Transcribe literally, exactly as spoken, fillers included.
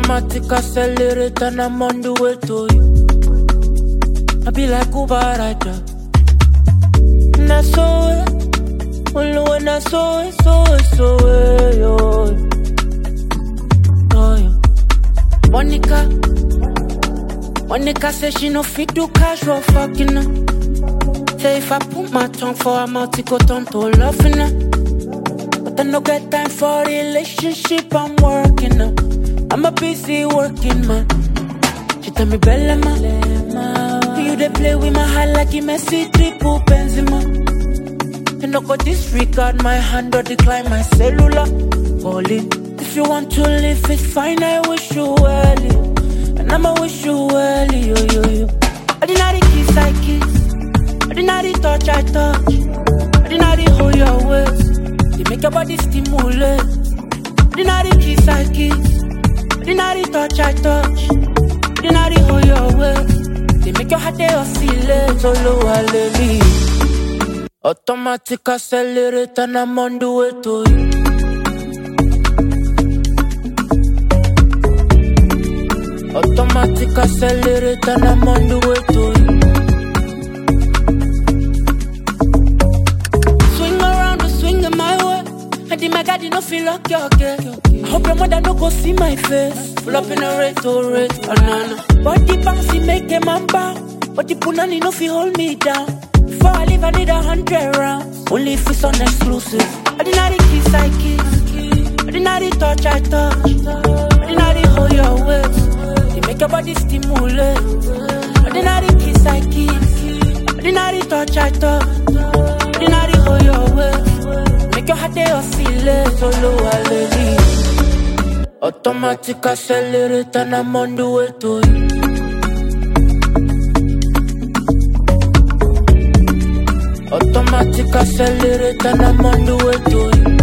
Automatic accelerate and I'm on the way to you. I be like Uber rider. And I saw it. Only when I saw it, saw it, saw it, yo. Oh, yeah. Monica. Monica say she no fit do casual fucking her. Say if I put my tongue for her mouth, it go turn to loving her. But I no get time for relationship, I'm working now. I'm a busy working man. She tell me Bella ma, you dey play with my heart like you Messi triple Benzema. You no go disregard my hand or decline my cellular calling. If you want to live, it's fine, I wish you well, and I'ma wish you well, yo, yo, yo. Ordinary kiss I kiss, ordinary touch I touch, ordinary hold your waist, they make your body stimulate. Ordinary kiss I kiss, ordinary touch I touch, ordinary hold your waist, they make your heart they oscillate. Solo hallelujah. Automatic accelerate and I'm on the way to you. Automatic accelerate and I'm on the way to you. Swing around and swing in my way. And the my God, you no feel like you're okay. I hope your mother no go see my face. Full up in a red to red, banana. Body bouncy make a man bow. But the punani no feel hold me down. Before I leave, I need a hundred rounds. Only if it's on exclusive. Ordinary kiss I kiss, ordinary touch I touch, ordinary hold your waist, they make your body stimulate. Ordinary kiss I kiss, ordinary touch I touch, ordinary hold your waist, make your heart they oscillate. Solo hallelujah. Automatic accelerate and I'm on the way to you. Automatic accelerate and I'm on the way to you.